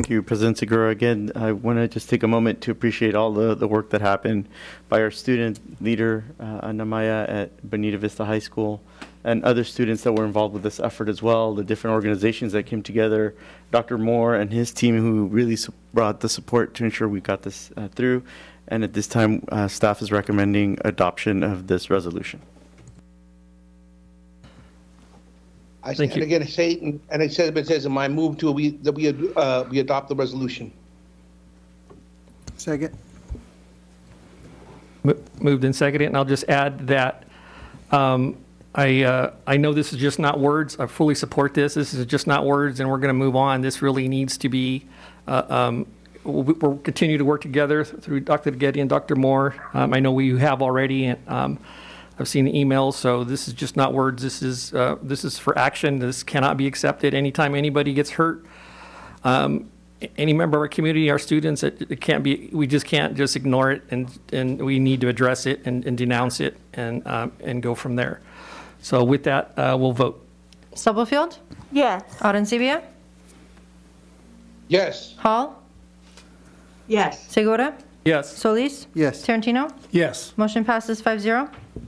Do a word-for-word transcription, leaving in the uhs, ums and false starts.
Thank you, President Segura. Again, I want to just take a moment to appreciate all the, the work that happened by our student leader, uh, Ana Maya at Bonita Vista High School, and other students that were involved with this effort as well, the different organizations that came together, Doctor Moore and his team who really su- brought the support to ensure we got this uh, through. And at this time, uh, staff is recommending adoption of this resolution. I Thank and you. again, I say, it in- and it says, it says in my move to, we, that we, uh, we adopt the resolution. Second. Mo- Moved and seconded, and I'll just add that um, I uh, I know this is just not words. I fully support this. This is just not words, and we're going to move on. This really needs to be, uh, um, we'll, we'll continue to work together through Doctor Getty and Doctor Moore. Um, I know we have already, and um, I've seen the emails, so this is just not words. This is uh, this is for action. This cannot be accepted. Anytime anybody gets hurt, um, any member of our community, our students, it, it can't be. We just can't just ignore it, and and we need to address it and, and denounce it and um, and go from there. So with that, uh, we'll vote. Stubblefield, Yes. Arencibia, Yes. Hall, Yes. Segura, Yes. Solis, Yes. Tarantino. Yes. Motion passes five zero.